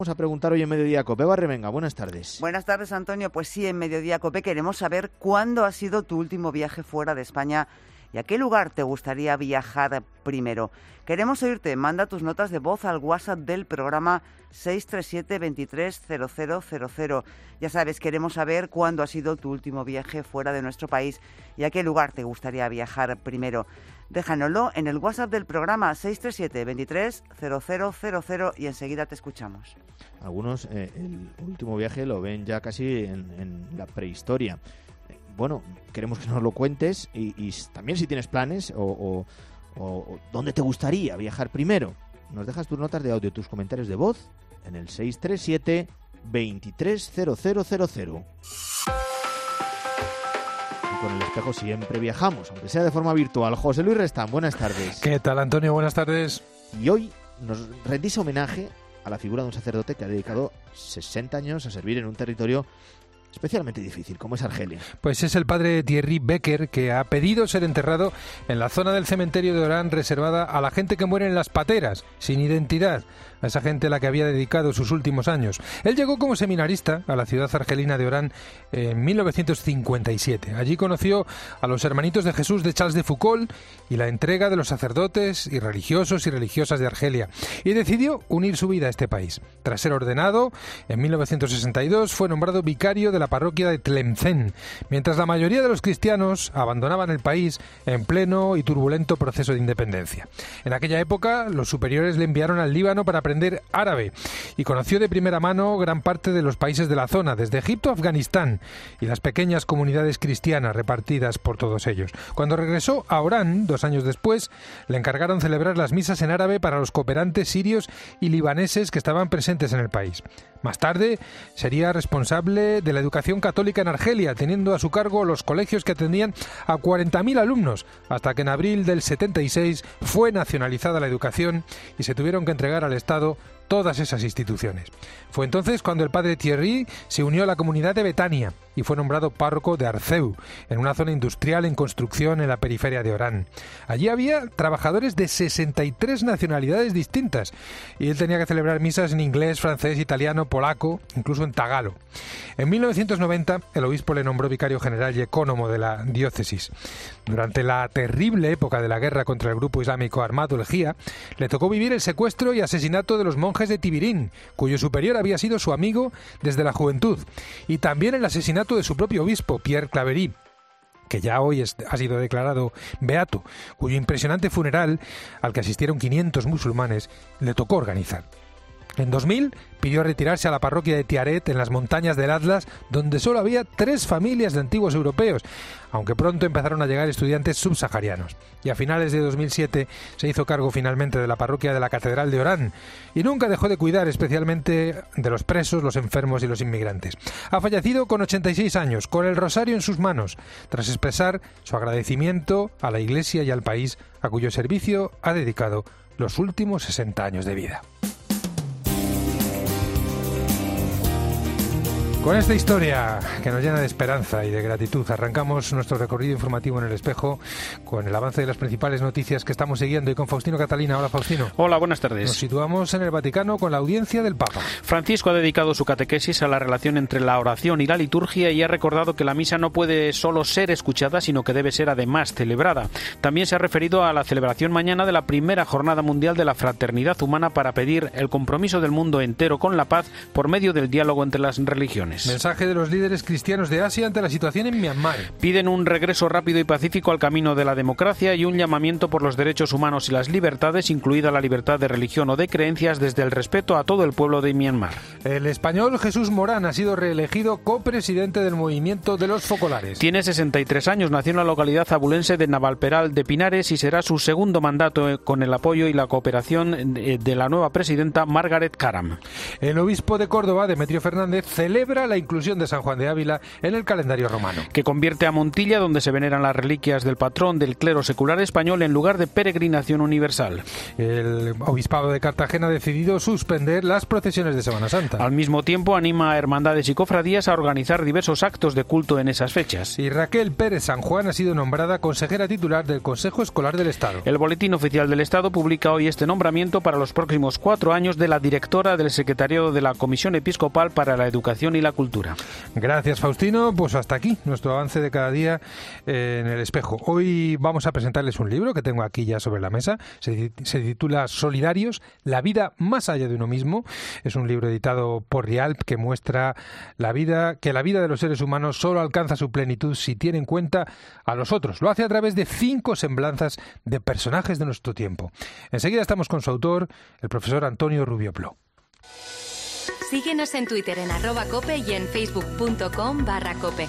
Vamos a preguntar hoy en Mediodía Cope. Eva Remenga, buenas tardes. Buenas tardes, Antonio. Pues sí, en Mediodía Cope queremos saber cuándo ha sido tu último viaje fuera de España y a qué lugar te gustaría viajar primero. Queremos oírte. Manda tus notas de voz al WhatsApp del programa 637 23 0000. Ya sabes, queremos saber cuándo ha sido tu último viaje fuera de nuestro país y a qué lugar te gustaría viajar primero. Déjanoslo en el WhatsApp del programa 637 23 0000 y enseguida te escuchamos. Algunos el último viaje lo ven ya casi en la prehistoria. Bueno, queremos que nos lo cuentes y también si tienes planes o dónde te gustaría viajar primero. Nos dejas tus notas de audio, tus comentarios de voz en el 637 23 0000. Con el espejo siempre viajamos, aunque sea de forma virtual. José Luis Restán, buenas tardes. ¿Qué tal, Antonio? Buenas tardes. Y hoy nos rendís homenaje a la figura de un sacerdote que ha dedicado 60 años a servir en un territorio especialmente difícil, como es Argelia. Pues es el padre Thierry Becker, que ha pedido ser enterrado en la zona del cementerio de Orán reservada a la gente que muere en las pateras, sin identidad, a esa gente a la que había dedicado sus últimos años. Él llegó como seminarista a la ciudad argelina de Orán en 1957. Allí conoció a los hermanitos de Jesús de Charles de Foucauld y la entrega de los sacerdotes y religiosos y religiosas de Argelia, y decidió unir su vida a este país. Tras ser ordenado, en 1962 fue nombrado vicario de la parroquia de Tlemcen, mientras la mayoría de los cristianos abandonaban el país en pleno y turbulento proceso de independencia. En aquella época, los superiores le enviaron al Líbano para aprender árabe y conoció de primera mano gran parte de los países de la zona, desde Egipto a Afganistán, y las pequeñas comunidades cristianas repartidas por todos ellos. Cuando regresó a Orán, 2 años después, le encargaron celebrar las misas en árabe para los cooperantes sirios y libaneses que estaban presentes en el país. Más tarde, sería responsable de la educación católica en Argelia, teniendo a su cargo los colegios que atendían a 40.000 alumnos, hasta que en abril del 76 fue nacionalizada la educación y se tuvieron que entregar al Estado todas esas instituciones. Fue entonces cuando el padre Thierry se unió a la comunidad de Betania y fue nombrado párroco de Arceu, en una zona industrial en construcción en la periferia de Orán. Allí había trabajadores de 63 nacionalidades distintas y él tenía que celebrar misas en inglés, francés, italiano, polaco, incluso en tagalo. En 1990 el obispo le nombró vicario general y ecónomo de la diócesis. Durante la terrible época de la guerra contra el grupo islámico armado el Jía, le tocó vivir el secuestro y asesinato de los monjes de Tibirín, cuyo superior había sido su amigo desde la juventud, y también el asesinato de su propio obispo, Pierre Claverie, que ya hoy ha sido declarado beato, cuyo impresionante funeral, al que asistieron 500 musulmanes, le tocó organizar. En 2000 pidió retirarse a la parroquia de Tiaret, en las montañas del Atlas, donde solo había 3 familias de antiguos europeos, aunque pronto empezaron a llegar estudiantes subsaharianos. Y a finales de 2007 se hizo cargo finalmente de la parroquia de la Catedral de Orán, y nunca dejó de cuidar especialmente de los presos, los enfermos y los inmigrantes. Ha fallecido con 86 años, con el rosario en sus manos, tras expresar su agradecimiento a la Iglesia y al país, a cuyo servicio ha dedicado los últimos 60 años de vida. Con esta historia que nos llena de esperanza y de gratitud, arrancamos nuestro recorrido informativo en El Espejo con el avance de las principales noticias que estamos siguiendo y con Faustino Catalina. Hola, Faustino. Hola, buenas tardes. Nos situamos en el Vaticano con la audiencia del Papa. Francisco ha dedicado su catequesis a la relación entre la oración y la liturgia y ha recordado que la misa no puede solo ser escuchada, sino que debe ser además celebrada. También se ha referido a la celebración mañana de la primera Jornada Mundial de la Fraternidad Humana para pedir el compromiso del mundo entero con la paz por medio del diálogo entre las religiones. Mensaje de los líderes cristianos de Asia ante la situación en Myanmar. Piden un regreso rápido y pacífico al camino de la democracia y un llamamiento por los derechos humanos y las libertades, incluida la libertad de religión o de creencias, desde el respeto a todo el pueblo de Myanmar. El español Jesús Morán ha sido reelegido copresidente del movimiento de los focolares. Tiene 63 años, nació en la localidad abulense de Navalperal de Pinares y será su segundo mandato con el apoyo y la cooperación de la nueva presidenta Margaret Karam. El obispo de Córdoba, Demetrio Fernández, celebra celebra la inclusión de San Juan de Ávila en el calendario romano. Que convierte a Montilla, donde se veneran las reliquias del patrón del clero secular español, en lugar de peregrinación universal. El obispado de Cartagena ha decidido suspender las procesiones de Semana Santa. Al mismo tiempo, anima a hermandades y cofradías a organizar diversos actos de culto en esas fechas. Y Raquel Pérez San Juan ha sido nombrada consejera titular del Consejo Escolar del Estado. El Boletín Oficial del Estado publica hoy este nombramiento para los próximos 4 años de la directora del Secretariado de la Comisión Episcopal para la Educación y la Cultura. Gracias, Faustino. Pues hasta aquí nuestro avance de cada día en El Espejo. Hoy vamos a presentarles un libro que tengo aquí ya sobre la mesa. Se titula Solidarios, la vida más allá de uno mismo. Es un libro editado por Rialp que muestra que la vida de los seres humanos solo alcanza su plenitud si tiene en cuenta a los otros. Lo hace a través de 5 semblanzas de personajes de nuestro tiempo. Enseguida estamos con su autor, el profesor Antonio Rubio Plo. Síguenos en Twitter en @cope y en facebook.com/cope.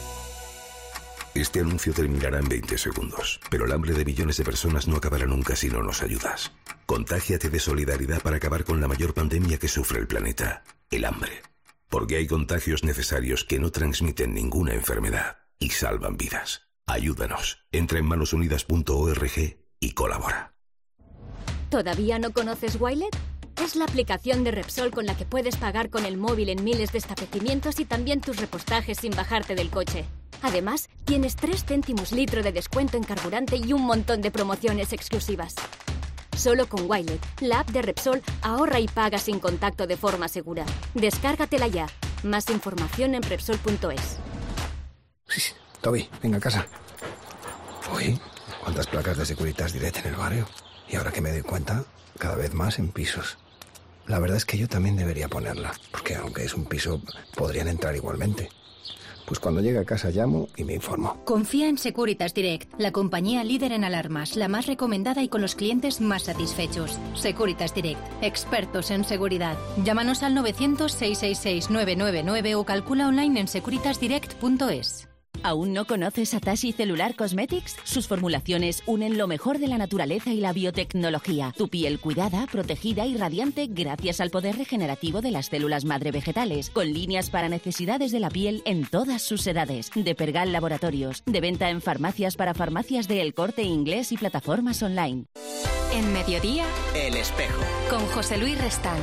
Este anuncio terminará en 20 segundos, pero el hambre de millones de personas no acabará nunca si no nos ayudas. Contágiate de solidaridad para acabar con la mayor pandemia que sufre el planeta, el hambre. Porque hay contagios necesarios que no transmiten ninguna enfermedad y salvan vidas. Ayúdanos. Entra en manosunidas.org y colabora. ¿Todavía no conoces Wilet? Es la aplicación de Repsol con la que puedes pagar con el móvil en miles de establecimientos y también tus repostajes sin bajarte del coche. Además, tienes 3 céntimos litro de descuento en carburante y un montón de promociones exclusivas. Solo con Wilet, la app de Repsol, ahorra y paga sin contacto de forma segura. Descárgatela ya. Más información en Repsol.es. Toby, venga a casa. Uy, cuántas placas de Securitas Direct en el barrio. Y ahora que me doy cuenta, cada vez más en pisos. La verdad es que yo también debería ponerla, porque aunque es un piso, podrían entrar igualmente. Pues cuando llegue a casa llamo y me informo. Confía en Securitas Direct, la compañía líder en alarmas, la más recomendada y con los clientes más satisfechos. Securitas Direct, expertos en seguridad. Llámanos al 900-666-999 o calcula online en securitasdirect.es. ¿Aún no conoces Atashi Cellular Cosmetics? Sus formulaciones unen lo mejor de la naturaleza y la biotecnología. Tu piel cuidada, protegida y radiante gracias al poder regenerativo de las células madre vegetales, con líneas para necesidades de la piel en todas sus edades. De Pergal Laboratorios, de venta en farmacias para farmacias de El Corte Inglés y plataformas online. En Mediodía, El Espejo, con José Luis Restán.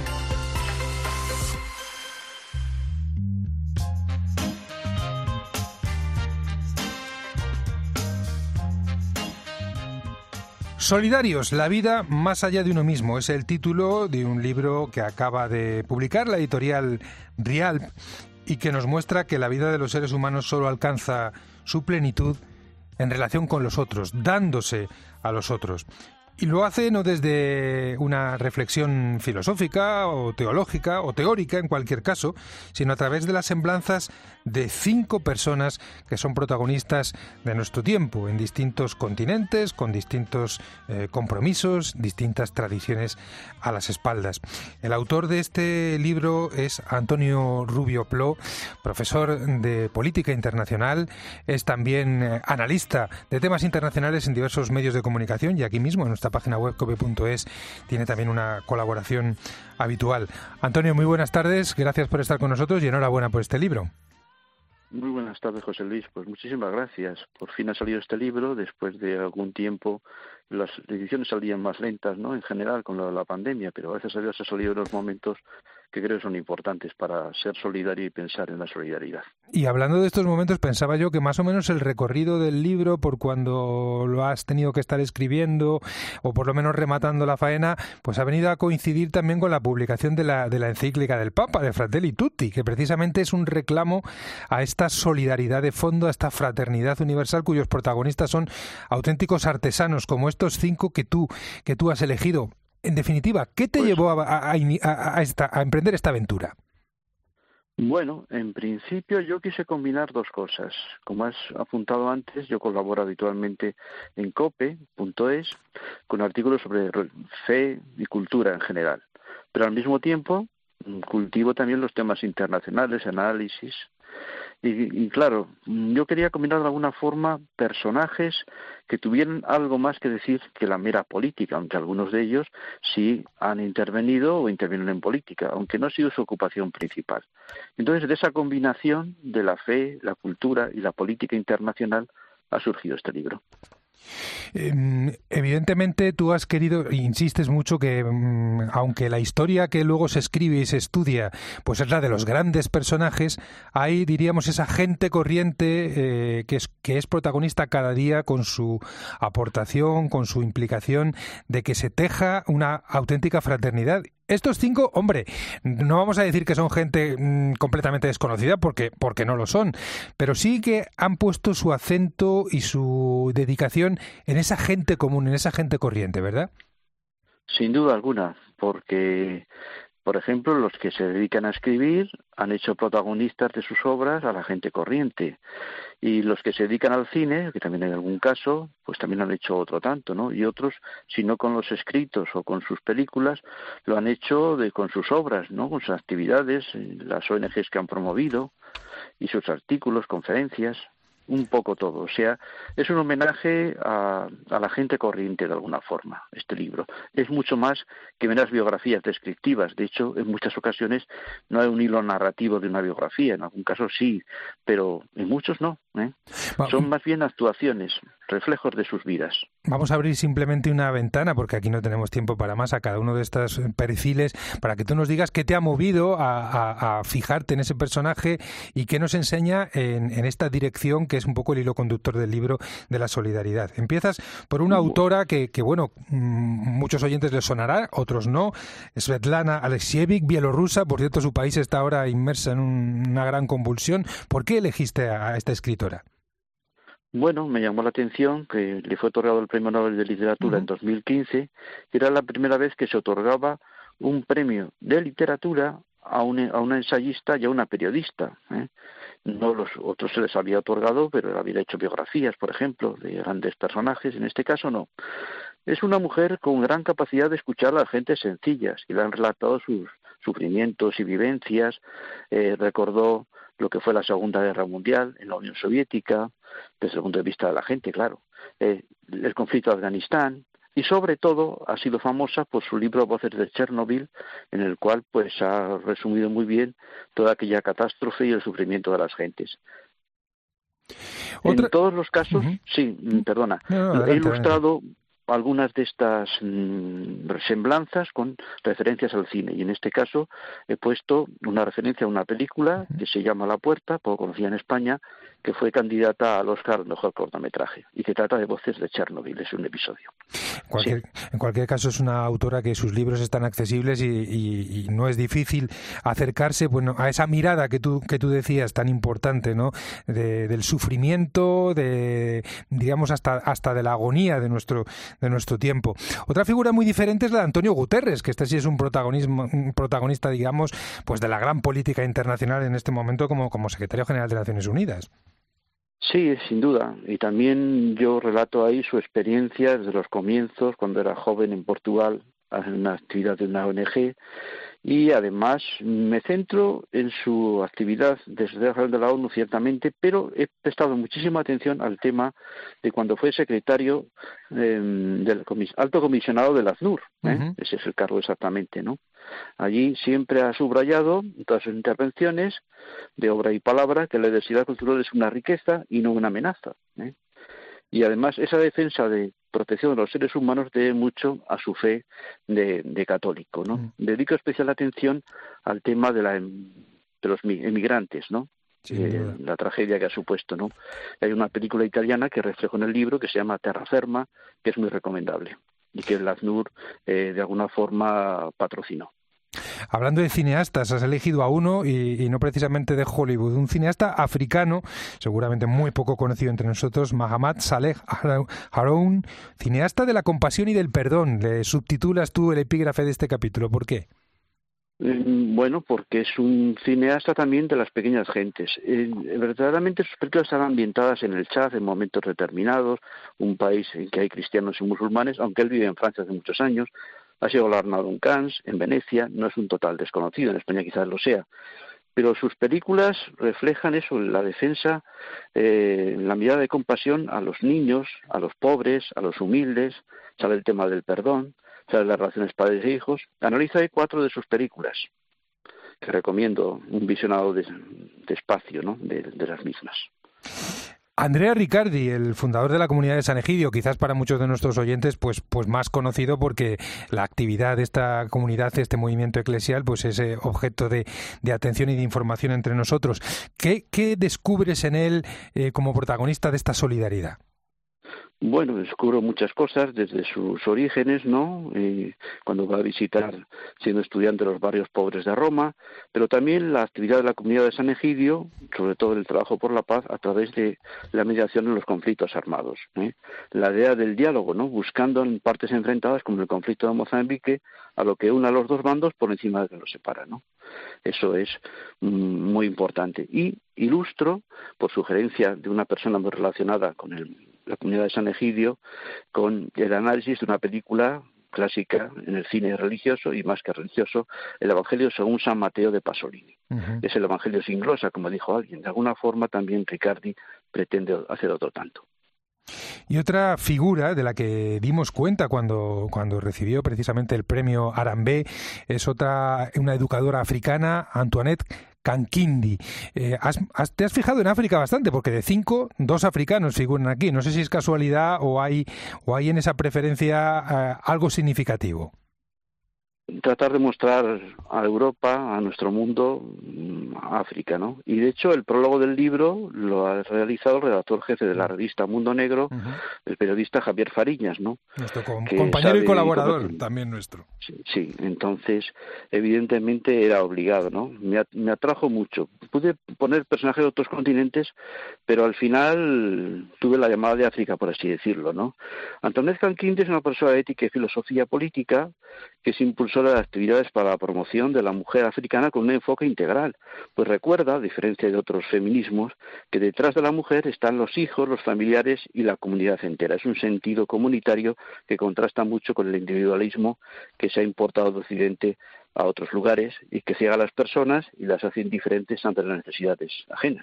Solidarios, la vida más allá de uno mismo. Es el título de un libro que acaba de publicar la editorial Rialp y que nos muestra que la vida de los seres humanos solo alcanza su plenitud en relación con los otros, dándose a los otros. Y lo hace no desde una reflexión filosófica o teológica o teórica en cualquier caso, sino a través de las semblanzas de 5 personas que son protagonistas de nuestro tiempo en distintos continentes, con distintos compromisos, distintas tradiciones a las espaldas. El autor de este libro es Antonio Rubio Plo, profesor de política internacional, es también analista de temas internacionales en diversos medios de comunicación y aquí mismo en nuestra página web cope.es tiene también una colaboración habitual. Antonio, muy buenas tardes, gracias por estar con nosotros y enhorabuena por este libro. Muy buenas tardes, José Luis. Pues muchísimas gracias. Por fin ha salido este libro después de algún tiempo. Las ediciones salían más lentas, ¿no? En general, con la pandemia, pero gracias a Dios ha salido en los momentos que creo son importantes para ser solidario y pensar en la solidaridad. Y hablando de estos momentos, pensaba yo que más o menos el recorrido del libro, por cuando lo has tenido que estar escribiendo o por lo menos rematando la faena, pues ha venido a coincidir también con la publicación de la encíclica del Papa, de Fratelli Tutti, que precisamente es un reclamo a esta solidaridad de fondo, a esta fraternidad universal cuyos protagonistas son auténticos artesanos como estos 5 que tú has elegido. En definitiva, ¿qué te llevó a emprender esta aventura? Bueno, en principio yo quise combinar 2 cosas. Como has apuntado antes, yo colaboro habitualmente en cope.es con artículos sobre fe y cultura en general. Pero al mismo tiempo cultivo también los temas internacionales, análisis. Y claro, yo quería combinar de alguna forma personajes que tuvieran algo más que decir que la mera política, aunque algunos de ellos sí han intervenido o intervienen en política, aunque no ha sido su ocupación principal. Entonces, de esa combinación de la fe, la cultura y la política internacional ha surgido este libro. Evidentemente tú has querido, insistes mucho que aunque la historia que luego se escribe y se estudia pues es la de los grandes personajes, hay, diríamos, esa gente corriente que es protagonista cada día con su aportación, con su implicación de que se teja una auténtica fraternidad. Estos 5, hombre, no vamos a decir que son gente completamente desconocida porque no lo son, pero sí que han puesto su acento y su dedicación en esa gente común, en esa gente corriente, ¿verdad? Sin duda alguna, porque, por ejemplo, los que se dedican a escribir han hecho protagonistas de sus obras a la gente corriente. Y los que se dedican al cine, que también hay algún caso, pues también han hecho otro tanto, ¿no? Y otros, si no con los escritos o con sus películas, lo han hecho con sus obras, ¿no? Con sus actividades, las ONGs que han promovido y sus artículos, conferencias, un poco todo. O sea, es un homenaje a la gente corriente de alguna forma, este libro. Es mucho más que meras biografías descriptivas. De hecho, en muchas ocasiones no hay un hilo narrativo de una biografía. En algún caso sí, pero en muchos no, ¿eh? Son más bien actuaciones, reflejos de sus vidas. Vamos a abrir simplemente una ventana, porque aquí no tenemos tiempo para más, a cada uno de estos perfiles, para que tú nos digas qué te ha movido a fijarte en ese personaje y qué nos enseña en esta dirección que es un poco el hilo conductor del libro de la solidaridad. Empiezas por una autora que bueno, muchos oyentes les sonará, otros no, Svetlana Alexievich, bielorrusa. Por cierto, su país está ahora inmersa en una gran convulsión. ¿Por qué elegiste a esta escritora? Bueno, me llamó la atención que le fue otorgado el Premio Nobel de Literatura en 2015. Era la primera vez que se otorgaba un premio de literatura a una ensayista y a una periodista, ¿eh? No, los otros se les había otorgado, pero había hecho biografías, por ejemplo, de grandes personajes. En este caso no. Es una mujer con gran capacidad de escuchar a las gentes sencillas y le han relatado sus sufrimientos y vivencias. Recordó lo que fue la Segunda Guerra Mundial en la Unión Soviética, desde el punto de vista de la gente, claro, el conflicto de Afganistán, y sobre todo ha sido famosa por su libro Voces de Chernobyl, en el cual pues ha resumido muy bien toda aquella catástrofe y el sufrimiento de las gentes. En todos los casos, sí, perdona, he ilustrado algunas de estas semblanzas con referencias al cine, y en este caso he puesto una referencia a una película que se llama La Puerta, poco conocida en España, que fue candidata al Oscar al mejor cortometraje y que trata de Voces de Chernobyl, es un episodio. En cualquier caso, es una autora que sus libros están accesibles y no es difícil acercarse, bueno, a esa mirada que tú decías tan importante, ¿no? Del sufrimiento, digamos hasta de la agonía de nuestro tiempo. Otra figura muy diferente es la de Antonio Guterres, que este sí es un protagonista, digamos, pues de la gran política internacional en este momento como secretario general de Naciones Unidas. Sí, sin duda. Y también yo relato ahí su experiencia desde los comienzos, cuando era joven en Portugal, en una actividad de una ONG, y además me centro en su actividad de secretario general de la ONU, ciertamente, pero he prestado muchísima atención al tema de cuando fue secretario del alto comisionado del ACNUR, ese es el cargo exactamente, ¿no? Allí siempre ha subrayado en todas sus intervenciones de obra y palabra que la diversidad cultural es una riqueza y no una amenaza, ¿eh? Y además esa defensa de protección de los seres humanos debe mucho a su fe de católico, ¿no? Dedico especial atención al tema de los emigrantes, ¿no? La tragedia que ha supuesto, ¿no? Hay una película italiana que reflejo en el libro que se llama Terraferma, que es muy recomendable y que el ACNUR de alguna forma patrocinó. Hablando de cineastas, has elegido a uno y no precisamente de Hollywood, un cineasta africano, seguramente muy poco conocido entre nosotros, Mahamat Saleh Haroun, cineasta de la compasión y del perdón. Le subtitulas tú el epígrafe de este capítulo. ¿Por qué? Bueno, porque es un cineasta también de las pequeñas gentes. Verdaderamente sus películas están ambientadas en el Chad en momentos determinados, un país en que hay cristianos y musulmanes, aunque él vive en Francia hace muchos años. Ha sido galardonado en Cannes, en Venecia, no es un total desconocido, en España quizás lo sea, pero sus películas reflejan eso, la defensa, la mirada de compasión a los niños, a los pobres, a los humildes, sale el tema del perdón, sale las relaciones padres e hijos. Analiza 4 de sus películas, que recomiendo un visionado despacio, ¿no?, de las mismas. Andrea Riccardi, el fundador de la comunidad de San Egidio, quizás para muchos de nuestros oyentes pues más conocido porque la actividad de esta comunidad, este movimiento eclesial, pues es objeto de atención y de información entre nosotros. ¿Qué descubres en él como protagonista de esta solidaridad? Bueno, descubro muchas cosas desde sus orígenes, ¿no? Cuando va a visitar, siendo estudiante, los barrios pobres de Roma, pero también la actividad de la comunidad de San Egidio, sobre todo el trabajo por la paz, a través de la mediación en los conflictos armados. La idea del diálogo, ¿no? Buscando en partes enfrentadas, como el conflicto de Mozambique, a lo que une a los dos bandos por encima de que los separa, ¿no? Eso es muy importante. Y ilustro, por sugerencia de una persona muy relacionada con la comunidad de San Egidio, con el análisis de una película clásica en el cine religioso y más que religioso, el Evangelio según San Mateo de Pasolini. Uh-huh. Es el Evangelio sin glosa, como dijo alguien. De alguna forma también Riccardi pretende hacer otro tanto. Y otra figura de la que dimos cuenta cuando recibió precisamente el premio Arambé es una educadora africana, Antoinette Kankindi. Te has fijado en África bastante, porque de 5, 2 africanos figuran aquí. No sé si es casualidad o hay en esa preferencia algo significativo. Tratar de mostrar a Europa, a nuestro mundo, a África, ¿no? Y de hecho el prólogo del libro lo ha realizado el redactor jefe de la revista Mundo Negro, uh-huh, el periodista Javier Fariñas, ¿no? Nuestro compañero y colaborador, también nuestro. Sí, entonces evidentemente era obligado, ¿no? Me atrajo mucho. Pude poner personajes de otros continentes, pero al final tuve la llamada de África, por así decirlo, ¿no? Antoinette Kankindi es una profesora de ética y filosofía política que se impulsó las actividades para la promoción de la mujer africana con un enfoque integral, pues recuerda, a diferencia de otros feminismos, que detrás de la mujer están los hijos, los familiares y la comunidad entera. Es un sentido comunitario que contrasta mucho con el individualismo que se ha importado de Occidente a otros lugares y que ciega a las personas y las hace indiferentes ante las necesidades ajenas.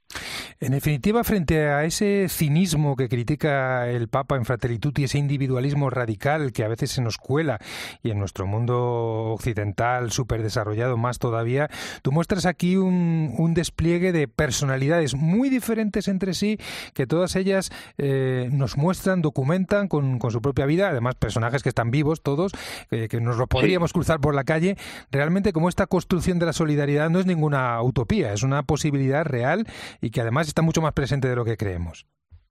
En definitiva, frente a ese cinismo que critica el Papa en Fratelli Tutti, ese individualismo radical que a veces se nos cuela y en nuestro mundo occidental súper desarrollado más todavía, tú muestras aquí un despliegue de personalidades muy diferentes entre sí, que todas ellas nos muestran, documentan con su propia vida, además personajes que están vivos todos, que nos lo podríamos cruzar por la calle. Realmente, como esta construcción de la solidaridad no es ninguna utopía, es una posibilidad real y que además está mucho más presente de lo que creemos.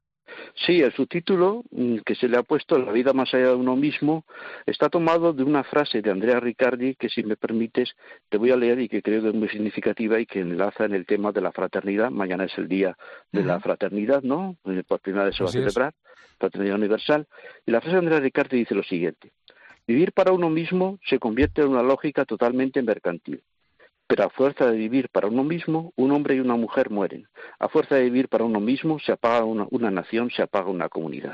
Sí, el subtítulo que se le ha puesto, La vida más allá de uno mismo, está tomado de una frase de Andrea Riccardi que, si me permites, te voy a leer y que creo que es muy significativa y que enlaza en el tema de la fraternidad. Mañana es el día de la fraternidad, ¿no? Por primera vez se va a celebrar, fraternidad universal. Y la frase de Andrea Riccardi dice lo siguiente: vivir para uno mismo se convierte en una lógica totalmente mercantil. Pero a fuerza de vivir para uno mismo, un hombre y una mujer mueren. A fuerza de vivir para uno mismo, se apaga una nación, se apaga una comunidad.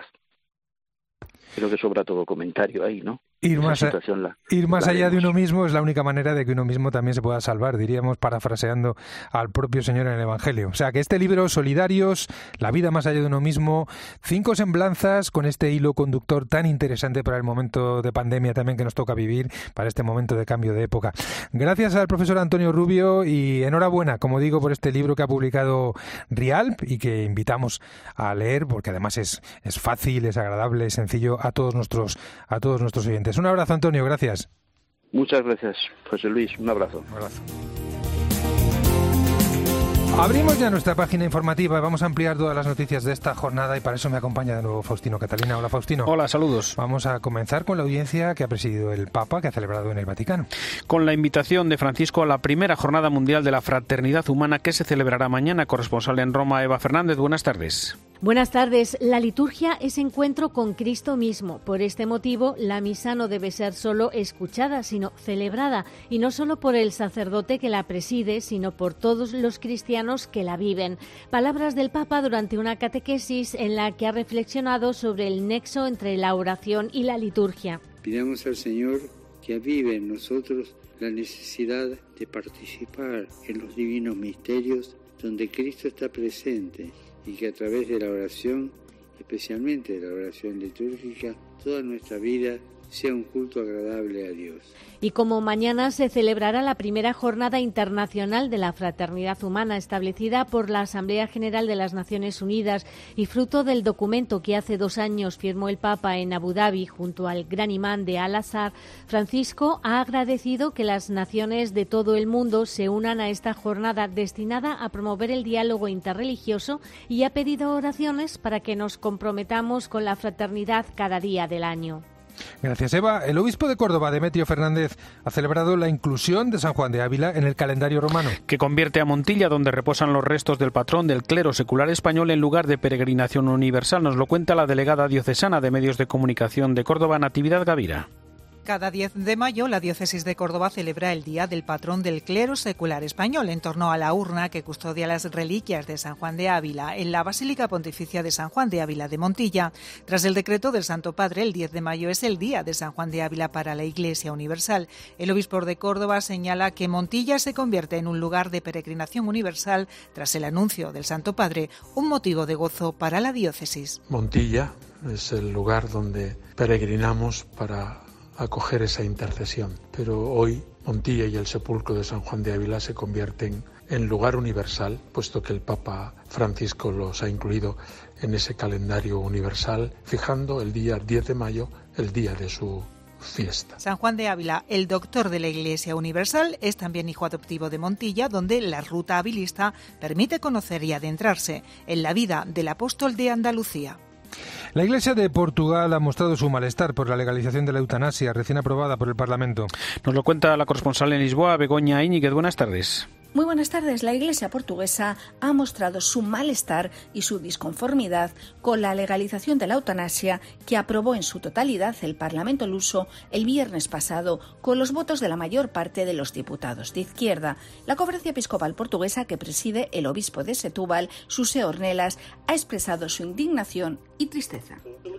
Creo que sobra todo comentario ahí, ¿no? Ir más allá de uno mismo es la única manera de que uno mismo también se pueda salvar, diríamos, parafraseando al propio Señor en el Evangelio. O sea, que este libro, Solidarios, La vida más allá de uno mismo, 5 semblanzas con este hilo conductor tan interesante para el momento de pandemia también que nos toca vivir, para este momento de cambio de época. Gracias al profesor Antonio Rubio y enhorabuena, como digo, por este libro que ha publicado Rialp y que invitamos a leer, porque además es fácil, es agradable, es sencillo a todos nuestros oyentes. Un abrazo, Antonio, gracias. Muchas gracias, José Luis. Un abrazo. Un abrazo. Abrimos ya nuestra página informativa. Vamos a ampliar todas las noticias de esta jornada y para eso me acompaña de nuevo Faustino Catalina. Hola, Faustino. Hola, saludos. Vamos a comenzar con la audiencia que ha presidido el Papa, que ha celebrado en el Vaticano. Con la invitación de Francisco a la primera Jornada Mundial de la Fraternidad Humana que se celebrará mañana. Corresponsal en Roma, Eva Fernández. Buenas tardes. Buenas tardes. La liturgia es encuentro con Cristo mismo. Por este motivo, la misa no debe ser solo escuchada, sino celebrada, y no solo por el sacerdote que la preside, sino por todos los cristianos que la viven. Palabras del Papa durante una catequesis en la que ha reflexionado sobre el nexo entre la oración y la liturgia. Pidamos al Señor que avive en nosotros la necesidad de participar en los divinos misterios donde Cristo está presente y que a través de la oración, especialmente de la oración litúrgica, toda nuestra vida sea un culto agradable a Dios. Y como mañana se celebrará la primera Jornada Internacional de la Fraternidad Humana establecida por la Asamblea General de las Naciones Unidas y fruto del documento que hace 2 años firmó el Papa en Abu Dhabi junto al gran imán de Al-Azhar, Francisco ha agradecido que las naciones de todo el mundo se unan a esta jornada destinada a promover el diálogo interreligioso y ha pedido oraciones para que nos comprometamos con la fraternidad cada día del año. Gracias, Eva. El obispo de Córdoba, Demetrio Fernández, ha celebrado la inclusión de San Juan de Ávila en el calendario romano, que convierte a Montilla, donde reposan los restos del patrón del clero secular español, en lugar de peregrinación universal. Nos lo cuenta la delegada diocesana de Medios de Comunicación de Córdoba, Natividad Gavira. Cada 10 de mayo, la diócesis de Córdoba celebra el Día del Patrón del Clero Secular Español en torno a la urna que custodia las reliquias de San Juan de Ávila en la Basílica Pontificia de San Juan de Ávila de Montilla. Tras el decreto del Santo Padre, el 10 de mayo es el Día de San Juan de Ávila para la Iglesia Universal. El obispo de Córdoba señala que Montilla se convierte en un lugar de peregrinación universal tras el anuncio del Santo Padre, un motivo de gozo para la diócesis. Montilla es el lugar donde peregrinamos para acoger esa intercesión. Pero hoy Montilla y el sepulcro de San Juan de Ávila se convierten en lugar universal, puesto que el Papa Francisco los ha incluido en ese calendario universal, fijando el día 10 de mayo, el día de su fiesta. San Juan de Ávila, el doctor de la Iglesia Universal, es también hijo adoptivo de Montilla, donde la ruta avilista permite conocer y adentrarse en la vida del apóstol de Andalucía. La Iglesia de Portugal ha mostrado su malestar por la legalización de la eutanasia recién aprobada por el Parlamento. Nos lo cuenta la corresponsal en Lisboa, Begoña Íñiguez. Buenas tardes. Muy buenas tardes. La Iglesia portuguesa ha mostrado su malestar y su disconformidad con la legalización de la eutanasia que aprobó en su totalidad el Parlamento luso el viernes pasado con los votos de la mayor parte de los diputados de izquierda. La Conferencia Episcopal Portuguesa, que preside el obispo de Setúbal, Xosé Ornelas, ha expresado su indignación y tristeza.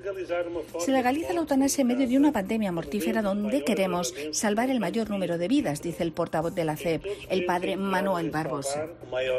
Se legaliza la eutanasia en medio de una pandemia mortífera donde queremos salvar el mayor número de vidas, dice el portavoz de la CEP, el padre Manuel Barbosa.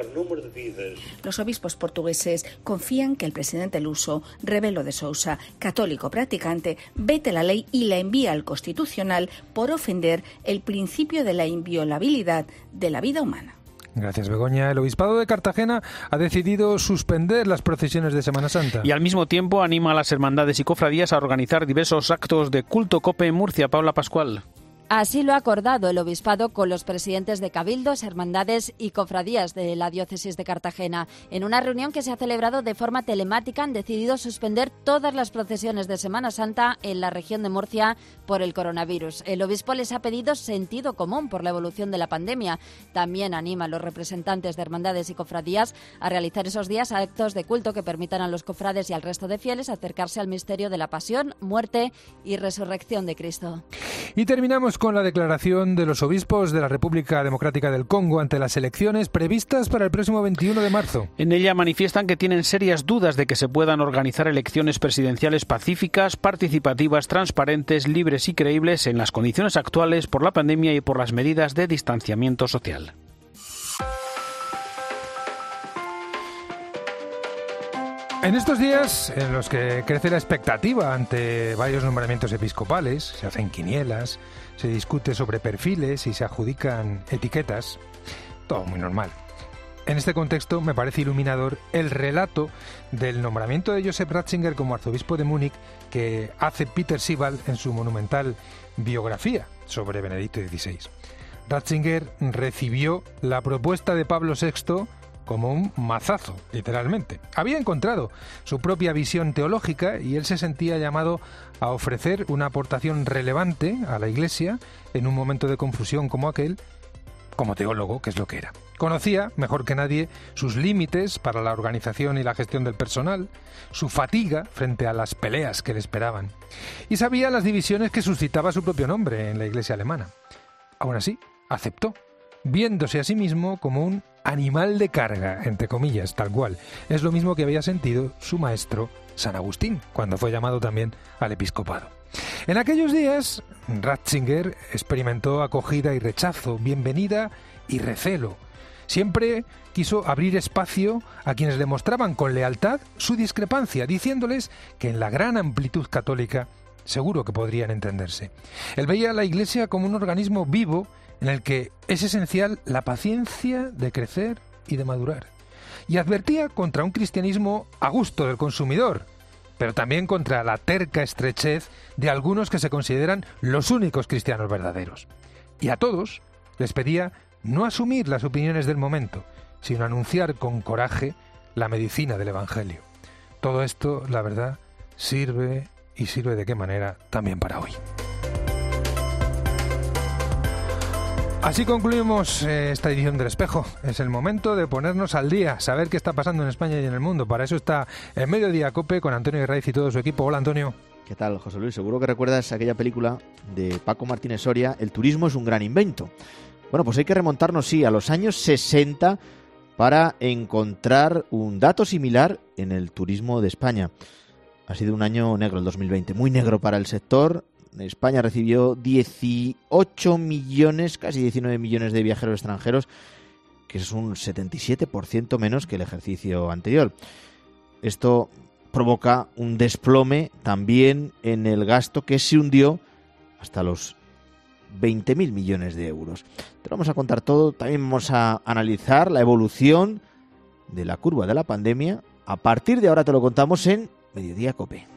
Los obispos portugueses confían que el presidente luso, Rebelo de Sousa, católico practicante, vete la ley y la envía al Constitucional por ofender el principio de la inviolabilidad de la vida humana. Gracias, Begoña. El Obispado de Cartagena ha decidido suspender las procesiones de Semana Santa. Y al mismo tiempo anima a las hermandades y cofradías a organizar diversos actos de culto. COPE en Murcia. Paula Pascual. Así lo ha acordado el Obispado con los presidentes de cabildos, hermandades y cofradías de la diócesis de Cartagena. En una reunión que se ha celebrado de forma telemática han decidido suspender todas las procesiones de Semana Santa en la región de Murcia por el coronavirus. El obispo les ha pedido sentido común por la evolución de la pandemia. También anima a los representantes de hermandades y cofradías a realizar esos días actos de culto que permitan a los cofrades y al resto de fieles acercarse al misterio de la pasión, muerte y resurrección de Cristo. Y terminamos con la declaración de los obispos de la República Democrática del Congo ante las elecciones previstas para el próximo 21 de marzo. En ella manifiestan que tienen serias dudas de que se puedan organizar elecciones presidenciales pacíficas, participativas, transparentes, libres y creíbles en las condiciones actuales por la pandemia y por las medidas de distanciamiento social. En estos días en los que crece la expectativa ante varios nombramientos episcopales, se hacen quinielas, se discute sobre perfiles y se adjudican etiquetas, todo muy normal. En este contexto me parece iluminador el relato del nombramiento de Joseph Ratzinger como arzobispo de Múnich que hace Peter Sibal en su monumental biografía sobre Benedicto XVI. Ratzinger recibió la propuesta de Pablo VI como un mazazo, literalmente. Había encontrado su propia visión teológica y él se sentía llamado a ofrecer una aportación relevante a la Iglesia en un momento de confusión como aquel, como teólogo, que es lo que era. Conocía, mejor que nadie, sus límites para la organización y la gestión del personal, su fatiga frente a las peleas que le esperaban, y sabía las divisiones que suscitaba su propio nombre en la Iglesia alemana. Aún así, aceptó, viéndose a sí mismo como un animal de carga, entre comillas, tal cual. Es lo mismo que había sentido su maestro San Agustín, cuando fue llamado también al episcopado. En aquellos días, Ratzinger experimentó acogida y rechazo, bienvenida y recelo. Siempre quiso abrir espacio a quienes demostraban con lealtad su discrepancia, diciéndoles que en la gran amplitud católica seguro que podrían entenderse. Él veía a la Iglesia como un organismo vivo en el que es esencial la paciencia de crecer y de madurar. Y advertía contra un cristianismo a gusto del consumidor, pero también contra la terca estrechez de algunos que se consideran los únicos cristianos verdaderos. Y a todos les pedía no asumir las opiniones del momento, sino anunciar con coraje la medicina del Evangelio. Todo esto, la verdad, sirve de qué manera también para hoy. Así concluimos esta edición del Espejo. Es el momento de ponernos al día, saber qué está pasando en España y en el mundo. Para eso está el Mediodía COPE con Antonio Herraiz y todo su equipo. Hola, Antonio. ¿Qué tal, José Luis? Seguro que recuerdas aquella película de Paco Martínez Soria, El turismo es un gran invento. Bueno, pues hay que remontarnos, sí, a los años 60 para encontrar un dato similar en el turismo de España. Ha sido un año negro el 2020, muy negro para el sector. España recibió 18 millones, casi 19 millones de viajeros extranjeros, que es un 77% menos que el ejercicio anterior. Esto provoca un desplome también en el gasto, que se hundió hasta los 20.000 millones de euros. Te lo vamos a contar todo. También vamos a analizar la evolución de la curva de la pandemia. A partir de ahora te lo contamos en Mediodía COPE.